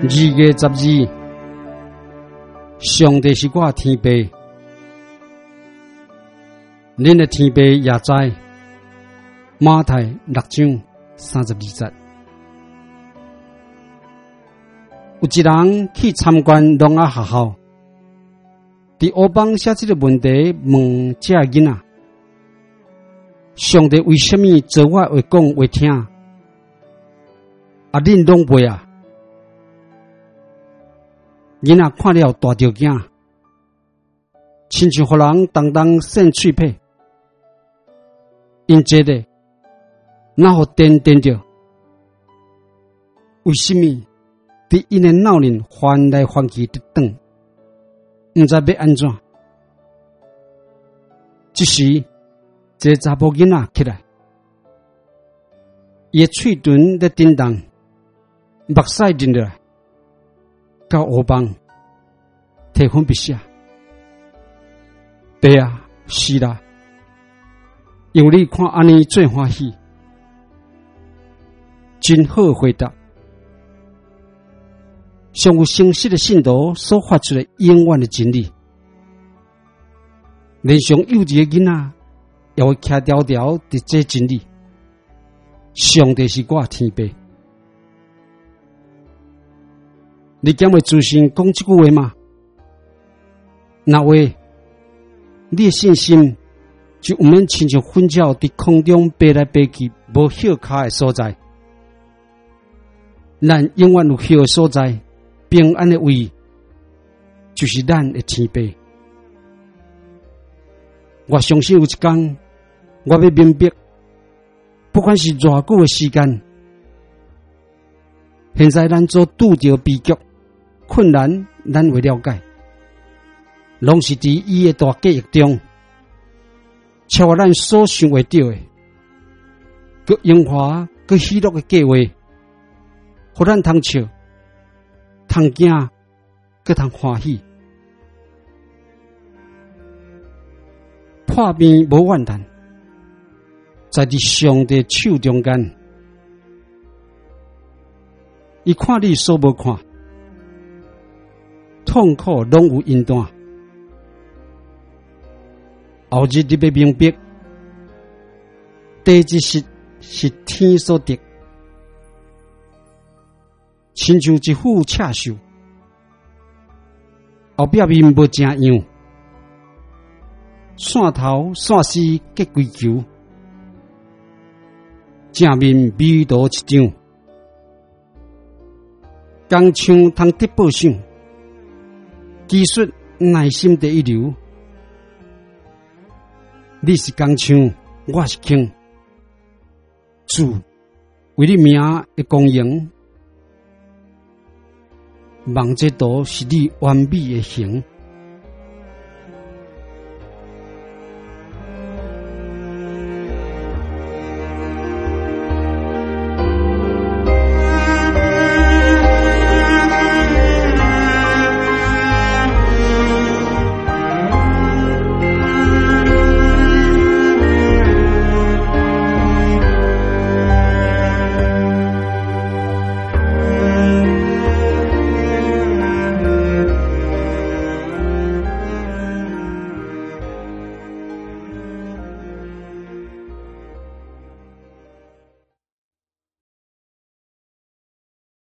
2月12，上帝是我的天父，恁的天父也知。马太6章32節。有一人去參觀聾仔學校，佇黑板寫這個問題問這囡仔：上帝為什麼做我會講會聽？恁攏袂啊？囡仔看了大着驚，親像予人當當扇喙皮，因覺得哪互電着？為什麼佇因的腦裡翻來翻去直轉，毋知要安怎？這時，一個查某囡仔起來，伊的喙唇在震動，目屎流落來，到黑板摕粉筆寫：爸啊，是啦，由你看安尼最歡喜，真好的回答。上有誠實的信徒所發出的永遠的真理，連上幼稚的囡仔也會徛條條佇這真理。上帝是我的天父。你敢會自信講這句話嗎？若話，你的信心就毋免親像粉鳥佇空中飛來飛去無歇腳的所在，咱永遠有歇的所在。平安的位，就是咱的天父。我相信有一天，我要明白，不管是偌久的時間，現在咱所拄着悲劇、困難，咱會了解，攏是佇伊的大計劃中，超過咱所想會到的，佮榮華、佮喜樂的計劃，互咱通笑。通驚，佮通歡喜，破病無怨嘆，在佇上帝手中間，伊看你所無看，痛苦攏有因端。後日你要明白，地之實是天所得。親像一副赤獸，後壁面無正樣，線頭線絲結規球，正面味道一張，工廠通得報賞，技術耐心第一流。你是工廠，我是卿，主為你名的公營。望這道是你完美的形。